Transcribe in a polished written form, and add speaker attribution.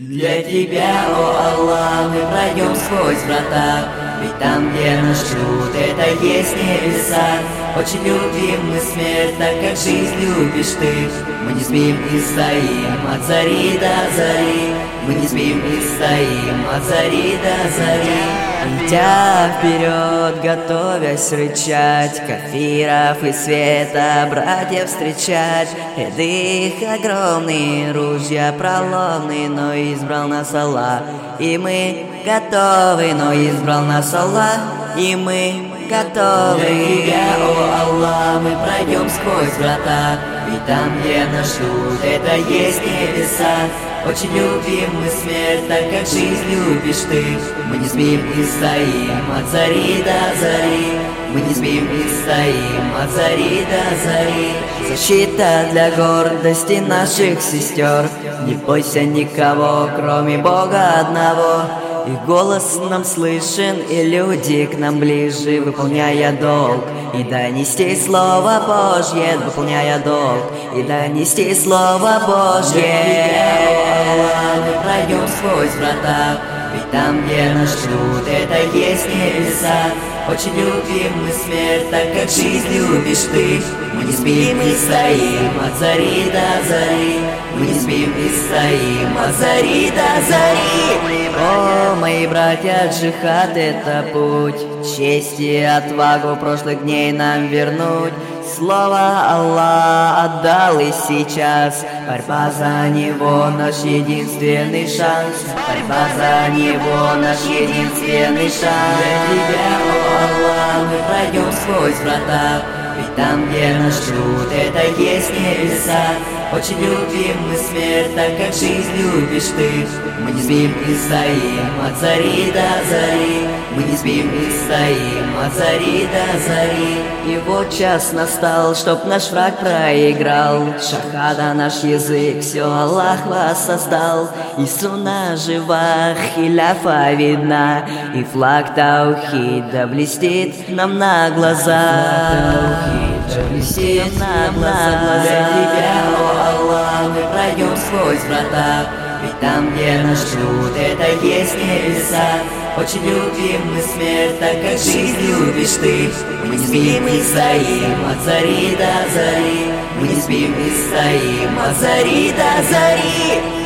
Speaker 1: Для Тебя, о Аллах, мы пройдем сквозь врата, ведь там, где нас ждут, это есть небеса. Очень любим мы смерть, так как жизнь любишь Ты. Мы не спим и стоим от зари до зари. Мы не спим и стоим от зари до зари. Идя вперед, готовясь рычать, кафиров и света братьев встречать. Ряды их огромные, ружья проломные, но избрал нас Аллах, и мы готовы. Но избрал нас Аллах, и мы готовы. Для Тебя, о Аллах, мы пройдем сквозь врата, ведь там, где нас ждут, это есть небеса. Очень любим мы смерть, так как жизнь любишь Ты. Мы не спим и стоим от зари до зари. Мы не спим и стоим от зари до зари. Защита для гордости наших сестер. Не бойся никого, кроме Бога одного. Их голос нам слышен, и люди к нам ближе, выполняя долг и донести Слово Божье, выполняя долг и донести Слово Божье. Мы пройдем сквозь врата, ведь там, где нас ждут, это есть небеса. Очень любим мы смерть, так как жизнь любишь Ты. Мы не спим и стоим от зари до зари. Мы не спим и стоим от зари до зари. О, мои братья, джихад — это путь, честь и отвагу прошлых дней нам вернуть. Слово Аллах отдал, и сейчас борьба за него наш единственный шанс. Борьба за него наш единственный шанс. Для Тебя, о Аллах, мы пройдем сквозь врата, ведь там, где нас ждут, это есть небеса. Очень любим мы смерть, так как жизнь любишь Ты. Мы не спим и стоим от зари до зари. Мы не спим и стоим от зари до зари. И вот час настал, чтоб наш враг проиграл. Шахада наш язык, все Аллах вас создал. И суна жива, хиляфа видна, и флаг таухида блестит нам на глаза. Блестит нам на глаза. Для Тебя, о Аллах, мы пройдем сквозь врата, ведь там, где нас ждут, это есть небеса. Очень любим мы смерть, так как жизнь любишь Ты. Мы не спим и стоим от зари до зари. Мы не спим и стоим от зари до зари.